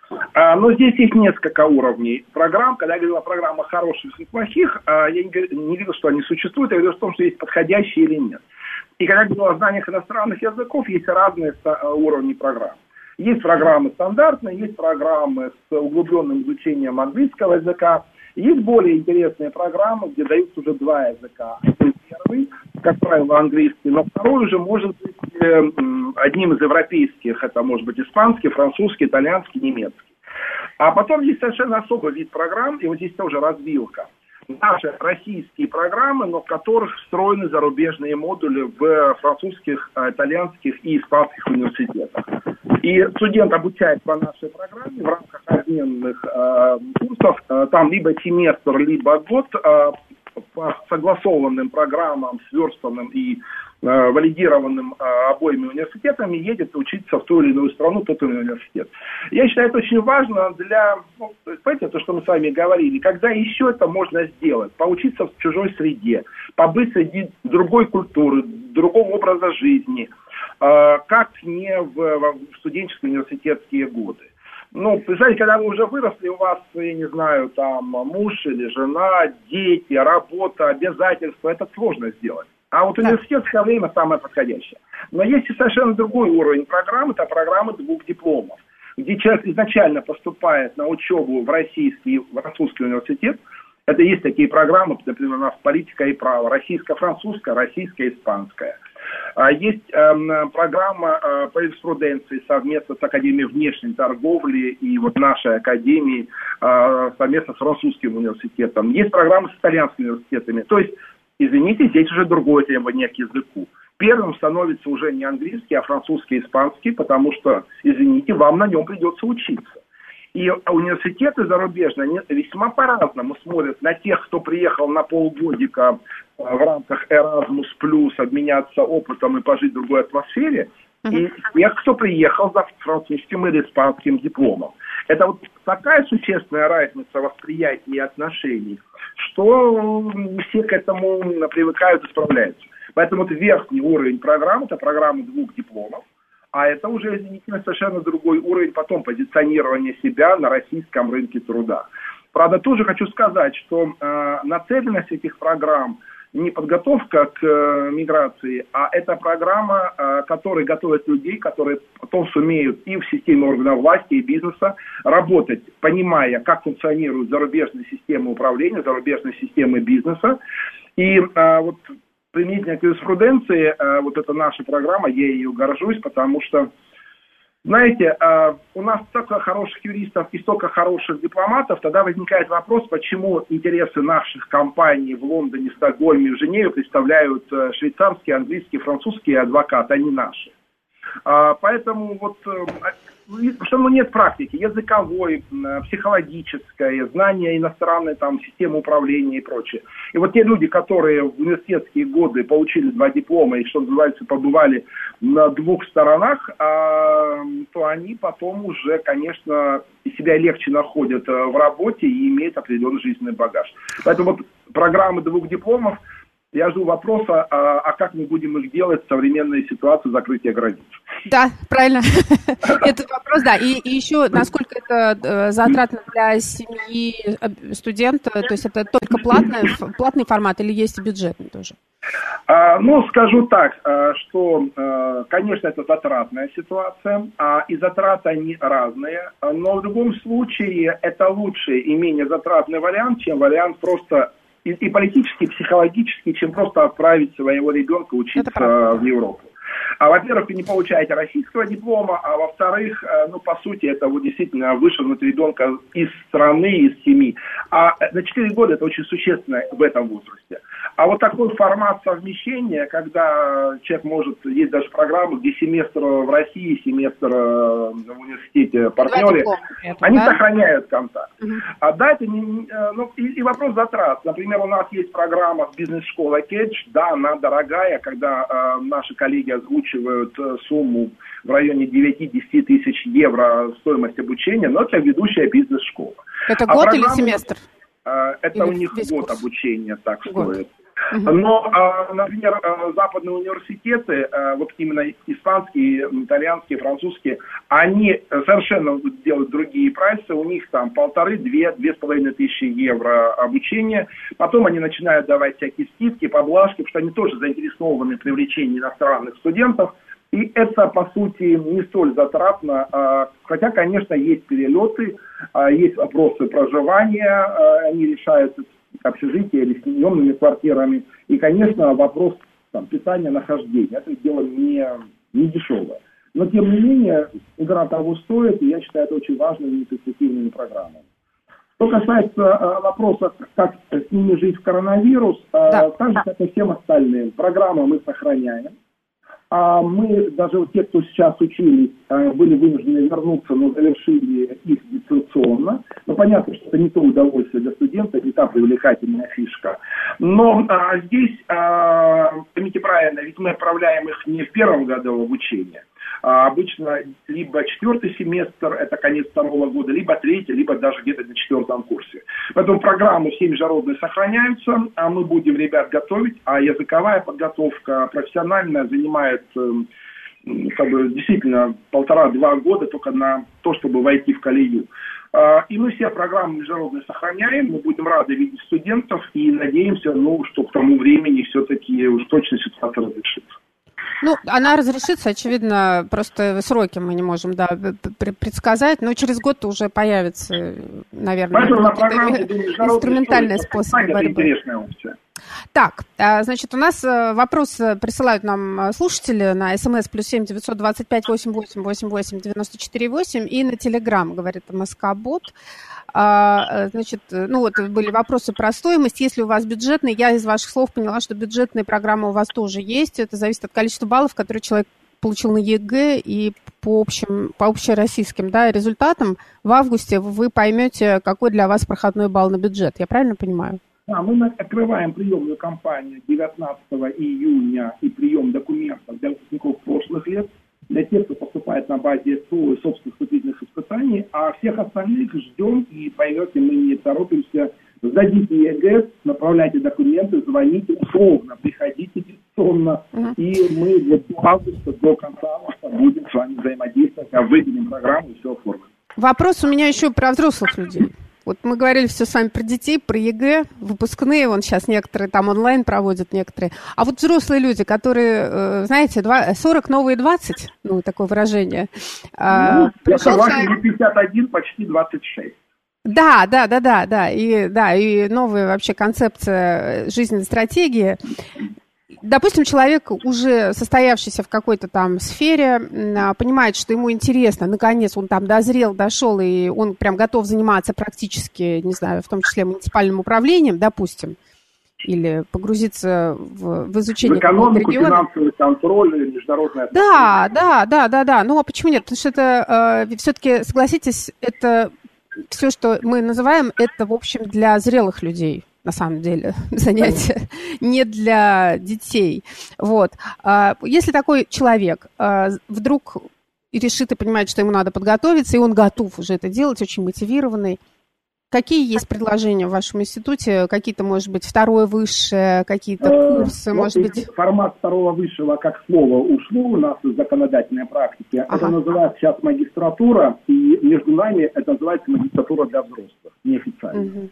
Speaker 3: Но здесь есть несколько уровней программ. Когда я говорил о программах хороших и плохих, я не говорил, что они существуют, я говорил о том, что есть подходящие или нет. И когда я говорил о знаниях иностранных языков, есть разные уровни программ. Есть программы стандартные, есть программы с углубленным изучением английского языка, есть более интересные программы, где даются уже два языка. Первый, как правило, английский, но второй уже может быть одним из европейских, это может быть испанский, французский, итальянский, немецкий. А потом есть совершенно особый вид программ, и вот здесь тоже развилка. Наши российские программы, но в которых встроены зарубежные модули в французских, итальянских и испанских университетах. И студент обучает по нашей программе в рамках обменных э, курсов, э, там либо семестр, либо год, э, по согласованным программам, сверстанным и э, валидированным э, обоими университетами, едет учиться в ту или иную страну, тот или иной университет. Я считаю, это очень важно для, ну, понимаете, то, что мы с вами говорили, когда еще это можно сделать, поучиться в чужой среде, побыть среди другой культуры, другого образа жизни, э, как не в, в студенческие университетские годы. Ну, представляете, когда вы уже выросли, у вас, я не знаю, там, муж или жена, дети, работа, обязательства, это сложно сделать. А вот университетское время самое подходящее. Но есть и совершенно другой уровень программы, это программы двух дипломов, где человек изначально поступает на учебу в российский и французский университет. Это есть такие программы, например, у нас политика и право, российско-французская, российско-испанская. Есть э, программа э, по юриспруденции совместно с Академией внешней торговли и вот нашей Академией э, совместно с французским университетом. Есть программы с итальянскими университетами. То есть, извините, здесь уже другое требование к языку. Первым становится уже не английский, а французский и испанский, потому что, извините, вам на нем придется учиться. И университеты зарубежные, они весьма по-разному смотрят на тех, кто приехал на полгодика в рамках Erasmus+, обменяться опытом и пожить в другой атмосфере, uh-huh. и тех, кто приехал за французским или испанским дипломом. Это вот такая существенная разница восприятия и отношений, что все к этому привыкают и справляются. Поэтому вот верхний уровень программы, это программа двух дипломов, а это уже, извините, совершенно другой уровень потом позиционирования себя на российском рынке труда. Правда, тоже хочу сказать, что э, нацеленность этих программ не подготовка к э, миграции, а это программа, э, которая готовит людей, которые потом сумеют и в системе органов власти, и бизнеса работать, понимая, как функционируют зарубежные системы управления, зарубежные системы бизнеса. И э, вот применительно к юриспруденции, э, вот это наша программа, я ее горжусь, потому что, знаете, э, у нас столько хороших юристов и столько хороших дипломатов, тогда возникает вопрос, почему интересы наших компаний в Лондоне, Стокгольме, в Женеве представляют э, швейцарские, английские, французские адвокаты, а не наши. Э, поэтому вот... Э, Потому что нет практики языковой, психологической, знания иностранной там, системы управления и прочее. И вот те люди, которые в университетские годы получили два диплома и, что называется, побывали на двух сторонах, а, то они потом уже, конечно, себя легче находят в работе и имеют определенный жизненный багаж. Поэтому вот программы двух дипломов, я жду вопроса, а, а как мы будем их делать в современной ситуации закрытия границ?
Speaker 2: Да, правильно. Этот вопрос, да. И, и еще, насколько это затратно для семьи студента, то есть это только платный, платный формат или есть и бюджетный тоже?
Speaker 3: А, ну, скажу так, что, конечно, это затратная ситуация, и затраты они разные, но в любом случае это лучший и менее затратный вариант, чем вариант просто... И, и политически, и психологически, чем просто отправить своего ребенка учиться в Европу. А, во-первых, вы не получаете российского диплома, а во-вторых, ну, по сути, это вот действительно вышвырнуть ребенка из страны, из семьи. А на четыре года это очень существенно в этом возрасте. А вот такой формат совмещения, когда человек может, есть даже программы, где семестр в России, семестр в университете партнеры, они да? сохраняют контакт. Угу. А да, это не, ну, и, и вопрос затрат. Например, у нас есть программа бизнес-школа Кетч, да, она дорогая, когда э, наши коллеги озвучивают э, сумму в районе девять-десять тысяч евро стоимость обучения, но это ведущая бизнес-школа.
Speaker 2: Это а год программа, или семестр?
Speaker 3: Э, это или у них год курс? Обучения так год. Стоит. Угу. Но, например, западные университеты, вот именно испанские, итальянские, французские, они совершенно делают другие прайсы, у них там полторы, две, две с половиной тысячи евро обучения, потом они начинают давать всякие скидки, поблажки, потому что они тоже заинтересованы в привлечении иностранных студентов, и это, по сути, не столь затратно, хотя, конечно, есть перелеты, есть вопросы проживания, они решаются общежития или с съемными квартирами. И, конечно, вопрос там, питания, нахождения. Это дело не, не дешевое. Но, тем не менее, игра того стоит, и я считаю, это очень важными и перспективными программами. Что касается э, вопроса, как с ними жить в коронавирус, э, да. так же, как и всем остальным, программы мы сохраняем. А мы, даже вот те, кто сейчас учились, были вынуждены вернуться, но завершили их дистанционно. Но понятно, что это не то удовольствие для студента, не та привлекательная фишка. Но а, здесь, а, поймите правильно, ведь мы отправляем их не в первом году обучения. А обычно либо четвертый семестр, это конец второго года, либо третий, либо даже где-то на четвертом курсе. Поэтому программы все международные сохраняются, а мы будем ребят готовить, а языковая подготовка профессиональная занимает как бы, действительно полтора-два года только на то, чтобы войти в колею. И мы все программы международные сохраняем, мы будем рады видеть студентов и надеемся, ну, что к тому времени все-таки уж точно ситуация разрешится.
Speaker 2: Ну, она разрешится, очевидно, просто сроки мы не можем, да, предсказать, но через год уже появится, наверное, инструментальный способ борьбы. Так, значит, у нас вопрос присылают нам слушатели на смс плюс семь девятьсот двадцать пять восемьдесят восемь восемьдесят восемь девяносто четыре восемь и на телеграм, говорит МСК-бот. Значит, ну вот были вопросы про стоимость. Если у вас бюджетный, я из ваших слов поняла, что бюджетные программы у вас тоже есть. Это зависит от количества баллов, которые человек получил на ЕГЭ и по общим, по общероссийским, да, результатам. В августе вы поймете, какой для вас проходной балл на бюджет. Я правильно понимаю?
Speaker 3: Да, мы открываем приемную кампанию девятнадцатого июня и прием документов для выпускников прошлых лет, для тех, кто поступает на базе СПО и собственных вступительных испытаний, а всех остальных ждем, и поймете, мы не торопимся. Сдадите ЕГЭ, направляйте документы, звоните, условно, приходите дистанционно, uh-huh. и мы до августа, до конца августа будем с вами взаимодействовать, а выделим программу и все оформим.
Speaker 2: Вопрос у меня еще про взрослых людей. Вот мы говорили все с вами про детей, про ЕГЭ, выпускные, вон сейчас некоторые там онлайн проводят некоторые. А вот взрослые люди, которые, знаете, сорок новые двадцать, ну, такое выражение.
Speaker 3: Ну, согласен, пятьдесят один, почти двадцать шесть.
Speaker 2: Да, да, да, да, да, и, да, и новая вообще концепция жизненной стратегии. Допустим, человек, уже состоявшийся в какой-то там сфере, понимает, что ему интересно, наконец он там дозрел, дошел, и он прям готов заниматься практически, не знаю, в том числе муниципальным управлением, допустим, или погрузиться в, в изучение
Speaker 3: в экономику, финансовый контроль, международная...
Speaker 2: Да, да, да, да, да, ну а почему нет? Потому что это, э, все-таки, согласитесь, это все, что мы называем, это, в общем, для зрелых людей. На самом деле, занятие не для детей. Вот. Если такой человек вдруг решит и понимает, что ему надо подготовиться, и он готов уже это делать, очень мотивированный, какие есть предложения в вашем институте? Какие-то, может быть, второе высшее, какие-то курсы, может быть...
Speaker 3: Формат второго высшего, как слово, ушло у нас из законодательной практики. Ага. Это называется сейчас магистратура, и между нами это называется магистратура для взрослых, неофициально. Угу.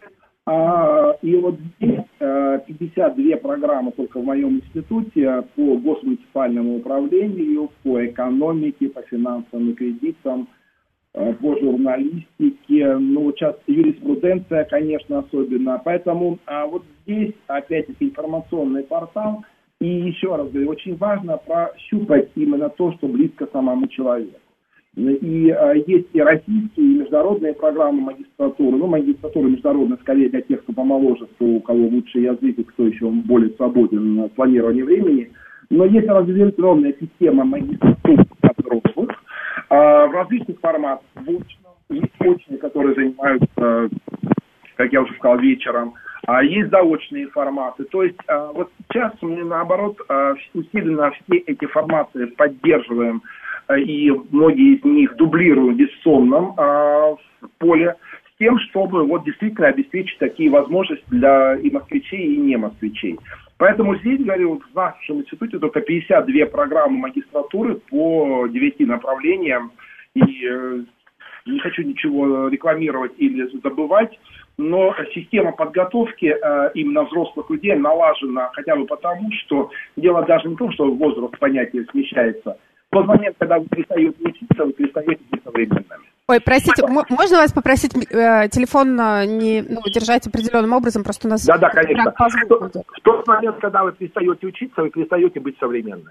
Speaker 3: А, и вот здесь а, пятьдесят две программы только в моем институте по госмуниципальному управлению, по экономике, по финансовым и кредитам, а, по журналистике, ну вот сейчас юриспруденция, конечно, особенно. Поэтому а, вот здесь опять-таки информационный портал. И еще раз говорю, очень важно прощупать именно то, что близко самому человеку. И а, есть и российские, и международные программы магистратуры. Ну, магистратура международная скорее для тех, кто помоложе, кто, у кого лучший язык, и кто еще более свободен на планировании времени. Но есть разветвленная система магистратуры для взрослых а, в различных форматах. В очном, есть очные, которые занимаются, как я уже сказал, вечером. А есть заочные форматы. То есть а, вот сейчас мы, наоборот, а, усиленно все эти форматы поддерживаем, а, и многие из них дублируем в дистанционном а, поле, с тем, чтобы вот действительно обеспечить такие возможности для и москвичей, и не москвичей. Поэтому здесь, говорю, в нашем институте только пятьдесят две программы магистратуры по девяти направлениям. И э, не хочу ничего рекламировать или забывать, но система подготовки э, именно взрослых людей налажена хотя бы потому, что дело даже не в том, что возраст понятия смещается. В тот момент, когда вы перестаете учиться, вы перестаете быть современными.
Speaker 2: Ой, простите, м- можно вас попросить э, телефон не ну, держать определенным образом, просто у нас...
Speaker 3: Да, да, конечно. В, в тот момент, когда вы перестаете учиться, вы перестаете быть современными.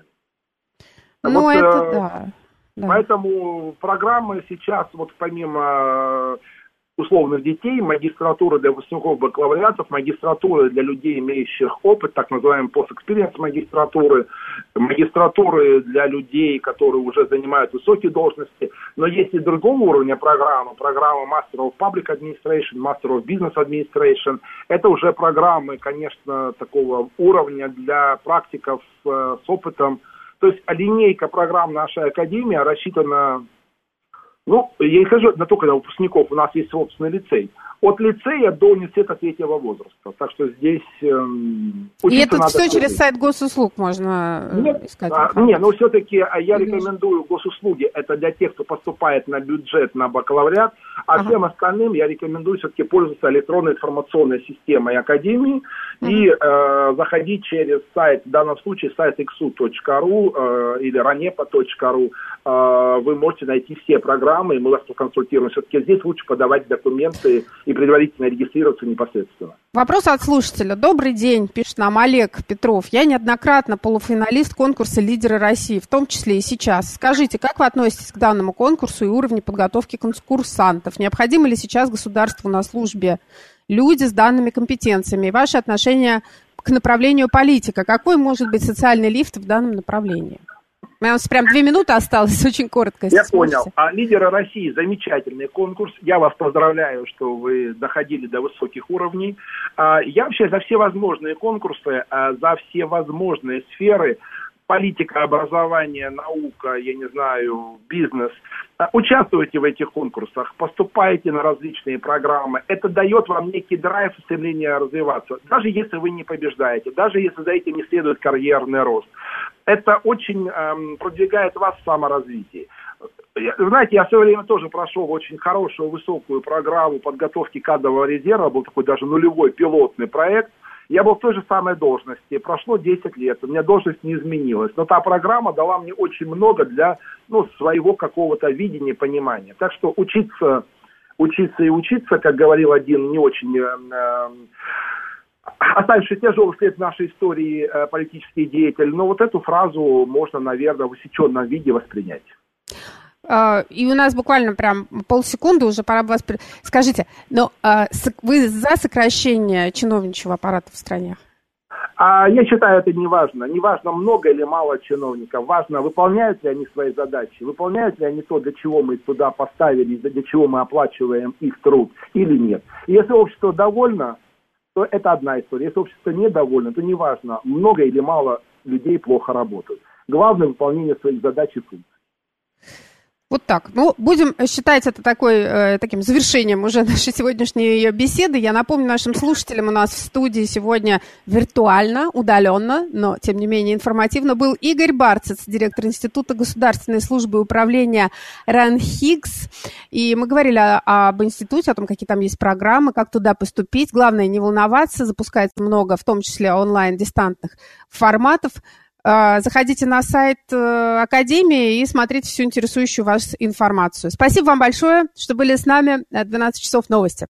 Speaker 2: Ну,
Speaker 3: вот,
Speaker 2: это
Speaker 3: э,
Speaker 2: да. Да.
Speaker 3: Поэтому программы сейчас, вот помимо условных детей, магистратуры для выпускников бакалавриатов, магистратуры для людей, имеющих опыт, так называемый post-experience магистратуры, магистратуры для людей, которые уже занимают высокие должности, но есть и другого уровня программы, программа Master of Public Administration, Master of Business Administration. Это уже программы, конечно, такого уровня для практиков э, с опытом. То есть линейка программ нашей академии рассчитана, ну, я не скажу на только для выпускников, у нас есть собственный лицей, от лицея до университета третьего возраста. Так что здесь эм,
Speaker 2: и это
Speaker 3: надо
Speaker 2: все
Speaker 3: ходить.
Speaker 2: через сайт госуслуг можно
Speaker 3: Нет,
Speaker 2: искать?
Speaker 3: А, не, но все-таки я рекомендую госуслуги, это для тех, кто поступает на бюджет, на бакалавриат, а ага. всем остальным я рекомендую все-таки пользоваться электронной информационной системой академии ага. и э, заходить через сайт, в данном случае сайт иксу точка ру э, или ранепа точка ру, э, вы можете найти все программы, и мы вас проконсультируем. Все-таки здесь лучше подавать документы и предварительно регистрироваться непосредственно.
Speaker 2: Вопрос от слушателя. Добрый день, пишет нам Олег Петров. Я неоднократно полуфиналист конкурса «Лидеры России», в том числе и сейчас. Скажите, как вы относитесь к данному конкурсу и уровню подготовки конкурсантов? Необходимо ли сейчас государству на службе люди с данными компетенциями? И ваше отношение к направлению политика? Какой может быть социальный лифт в данном направлении? У нас прям две минуты осталось, очень коротко.
Speaker 3: Я понял. А «Лидеры России» — замечательный конкурс. Я вас поздравляю, что вы доходили до высоких уровней. Я вообще за все возможные конкурсы, за все возможные сферы, политика, образование, наука, я не знаю, бизнес. Участвуйте в этих конкурсах, поступайте на различные программы. Это дает вам некий драйв и стремление развиваться. Даже если вы не побеждаете, даже если за этим не следует карьерный рост. Это очень эм, продвигает вас в саморазвитии. Знаете, я в свое время тоже прошел очень хорошую, высокую программу подготовки кадрового резерва. Был такой даже нулевой пилотный проект. Я был в той же самой должности. Прошло десять лет, у меня должность не изменилась. Но та программа дала мне очень много для ну, своего какого-то видения, понимания. Так что учиться, учиться и учиться, как говорил один не очень... Э, э, оставивший тяжелый след в нашей истории э, политический деятель. Но вот эту фразу можно, наверное, в усеченном виде воспринять.
Speaker 2: И у нас буквально прям полсекунды, уже пора бы вас... Скажите, но вы за сокращение чиновничьего аппарата в стране?
Speaker 3: А я считаю, это не важно. Не важно, много или мало чиновников. Важно, выполняют ли они свои задачи, выполняют ли они то, для чего мы их туда поставили, для чего мы оплачиваем их труд, или нет. И если общество довольно, то это одна история. Если общество недовольно, то неважно, много или мало людей плохо работают. Главное — выполнение своих задач и функций.
Speaker 2: Вот так. Ну, будем считать это такой, э, таким завершением уже нашей сегодняшней беседы. Я напомню нашим слушателям, у нас в студии сегодня виртуально, удаленно, но, тем не менее, информативно был Игорь Барцец, директор Института государственной службы управления РАНХИГС. И мы говорили о, об институте, о том, какие там есть программы, как туда поступить. Главное, не волноваться, запускается много, в том числе онлайн-дистантных форматов. Заходите на сайт Академии и смотрите всю интересующую вас информацию. Спасибо вам большое, что были с нами. двенадцать часов новости.